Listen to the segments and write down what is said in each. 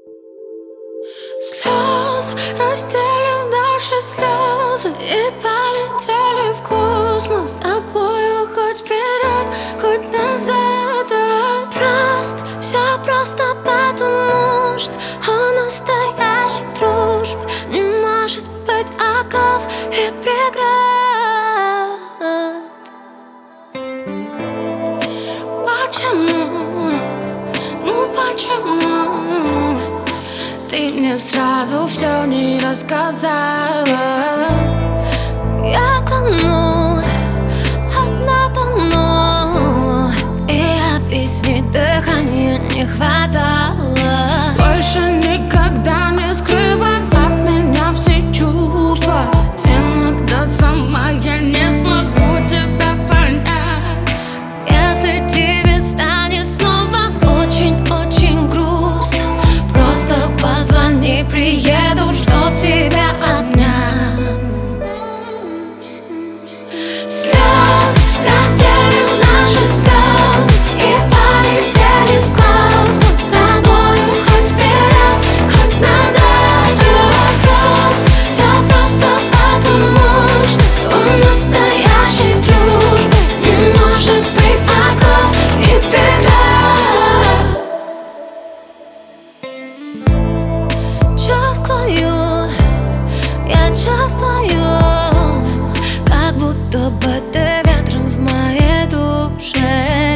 Слезы разделим наши слезы и полетели в космос. С тобою хоть вперед, хоть назад. Все просто потому, что у настоящей дружбы не может быть оков и преград. Почему? Ну почему ты мне сразу все не рассказала? Я тону, одна тону, и объяснить дыхания не хватало. Больше никогда не скрывай от меня все чувства. Иногда сама я не смогу тебя понять. Если тебе станет снова очень-очень грустно, просто позвони, приеду, чтоб тебя обнять. Слезы разделим наши слезы и полетели в космос. С тобою хоть вперед, хоть назад. Все просто потому, что у настоящей дружбы не может быть оков и преград. Чувствую, я чувствую, как будто бы ты ветром в моей душе.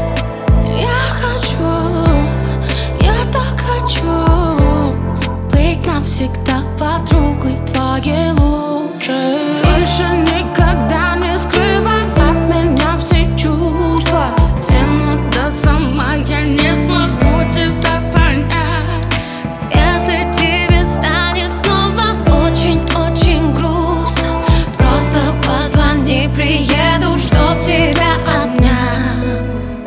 Я так хочу быть навсегда подругой твоей лучшей. Больше никогда не скрывай от меня все чувства. Иногда сама я не смогу тебя понять. Если тебе станет снова очень-очень грустно, просто позвони, приеду, чтоб тебя обнять.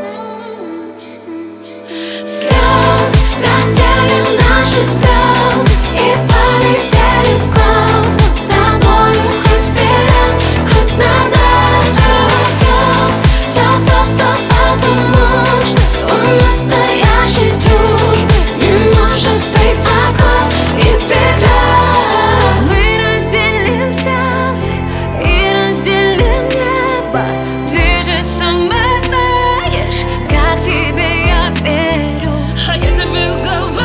Слезы разделим наши слезы и полетели в космос. С тобою хоть вперед, хоть назад. Все просто потому, что у настоящей дружбы не может быть оков и преград. Мы разделим слезы и разделим небо. Ты же сама знаешь, как тебе я верю. А я тебе говорю.